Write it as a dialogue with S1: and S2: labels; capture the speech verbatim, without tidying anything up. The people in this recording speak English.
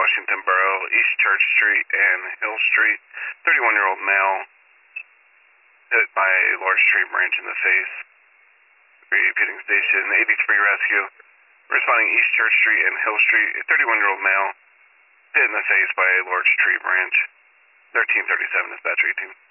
S1: Washington Borough, East Church Street and Hill Street. thirty-one-year-old male hit by a large tree branch in the face. Repeating station, eighty-three rescue. Responding East Church Street and Hill Street. A thirty-one-year-old male hit in the face by a large tree branch. thirteen thirty-seven dispatch eighteen.